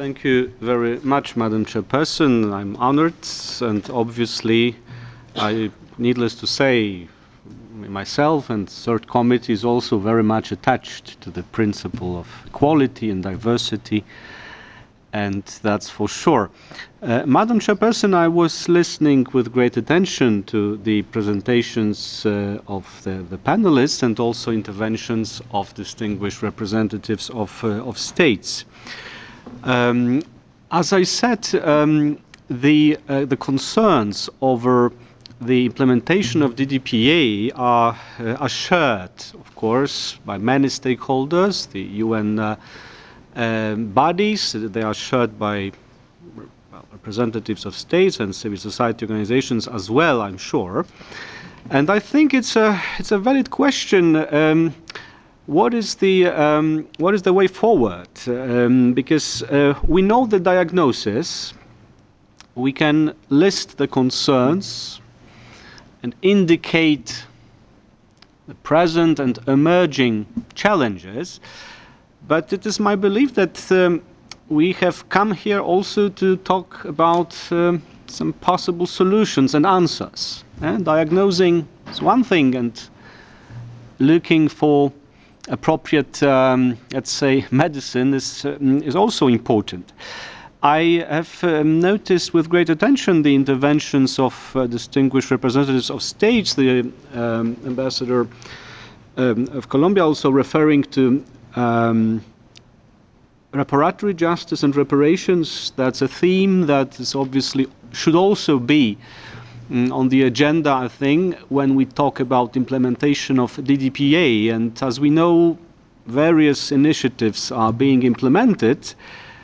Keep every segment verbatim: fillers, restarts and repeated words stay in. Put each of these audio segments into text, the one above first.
Thank you very much, Madam Chairperson. I'm honored, and obviously, I, needless to say, myself and third committee is also very much attached to the principle of equality and diversity, and that's for sure. Uh, Madam Chairperson, I was listening with great attention to the presentations uh, of the, the panelists and also interventions of distinguished representatives of, uh, of states. Um, as I said, um, the, uh, the concerns over the implementation of D D P A are, uh, are shared, of course, by many stakeholders, the U N uh, um, bodies. They are shared by well, representatives of states and civil society organizations as well, I'm sure. And I think it's a, it's a valid question. Um, What is the um, what is the way forward? Um, because uh, we know the diagnosis, we can list the concerns and indicate the present and emerging challenges, but it is my belief that um, we have come here also to talk about um, some possible solutions and answers. Eh? Diagnosing is one thing, and looking for appropriate, um, let's say, medicine is, um, is also important. I have um, noticed with great attention the interventions of uh, distinguished representatives of states, the um, ambassador um, of Colombia also referring to um, reparatory justice and reparations. That's a theme that is obviously should also be on the agenda, I think, when we talk about implementation of D D P A. And as we know, various initiatives are being implemented.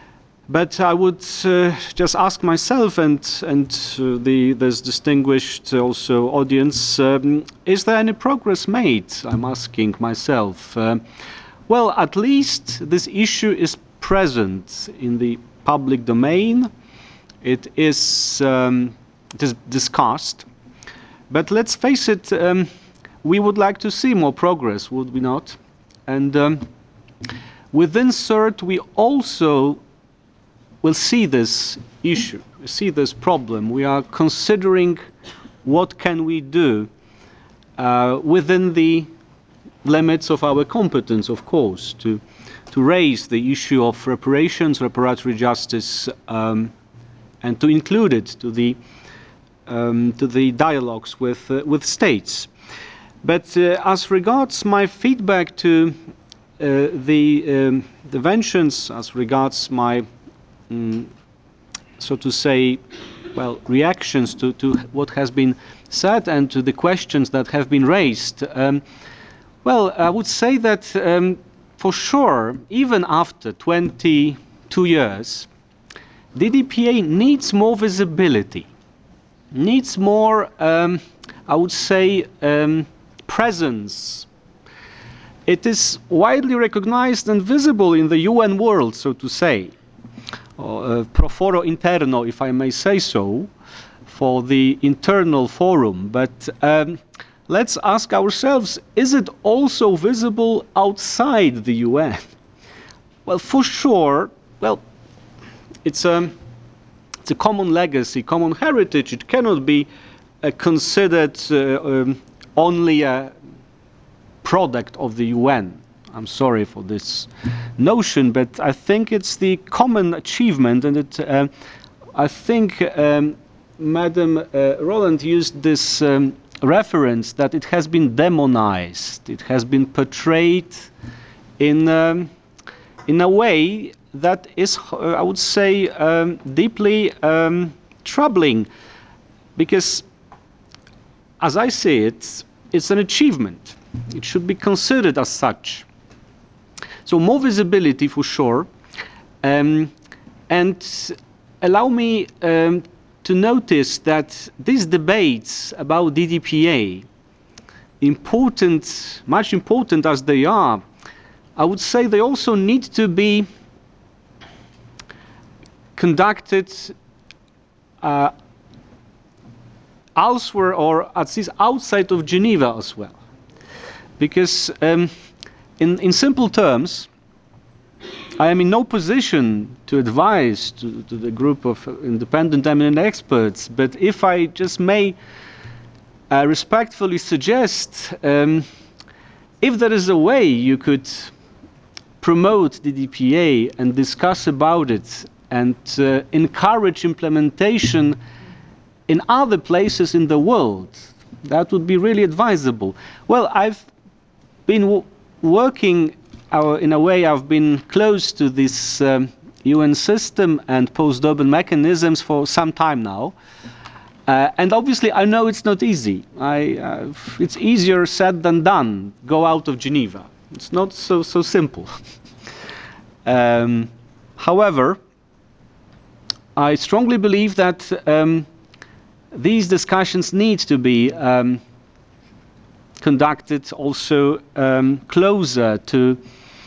But I would uh, just ask myself and, and uh, the, this distinguished also audience, um, is there any progress made? I'm asking myself. Uh, well, at least this issue is present in the public domain. It is um, It is discussed, but let's face it, um, we would like to see more progress, would we not? And um, within CERT, we also will see this issue, see this problem. We are considering what can we do uh, within the limits of our competence, of course, to, to raise the issue of reparations, reparatory justice, um, and to include it to the Um, to the dialogues with, uh, with states. But uh, as regards my feedback to uh, the um, interventions, as regards my, um, so to say, well, reactions to, to what has been said and to the questions that have been raised, um, well, I would say that um, for sure, even after twenty-two years, D D P A needs more visibility, needs more, um, I would say, um, presence. It is widely recognized and visible in the U N world, so to say, uh, pro foro interno, if I may say so, for the internal forum. But um, let's ask ourselves, is it also visible outside the U N? Well, for sure, well, it's a, um, it's a common legacy, common heritage. It cannot be uh, considered uh, um, only a product of the U N. I'm sorry for this notion, but I think it's the common achievement, and it, uh, I think um, Madam uh, Roland used this um, reference that it has been demonized, it has been portrayed in, um, in a way that is, uh, I would say, um, deeply um, troubling, because as I see it, it's an achievement. It should be considered as such. So more visibility for sure. Um, and allow me um, to notice that these debates about D D P A, important, much important as they are, I would say they also need to be conducted uh, elsewhere, or at least outside of Geneva as well. Because um, in, in simple terms, I am in no position to advise to, to the group of independent eminent experts, but if I just may uh, respectfully suggest, um, if there is a way you could promote the D P A and discuss about it and uh, encourage implementation in other places in the world, that would be really advisable. Well, I've been w working our, in a way, I've been close to this um, U N system and post-Dublin mechanisms for some time now. Uh, and obviously, I know it's not easy. I, uh, it's easier said than done. Go out of Geneva. It's not so, so simple. um, however, I strongly believe that um, these discussions need to be um, conducted also um, closer to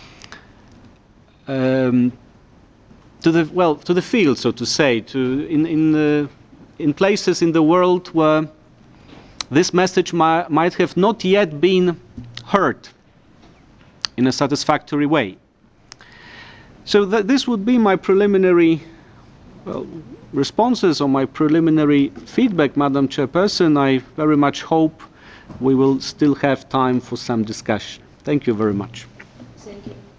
um, to the well to the field, so to say, to in in uh, in places in the world where this message mi might have not yet been heard in a satisfactory way. So th this would be my preliminary well, responses or my preliminary feedback, Madam Chairperson. I very much hope we will still have time for some discussion. Thank you very much. Thank you.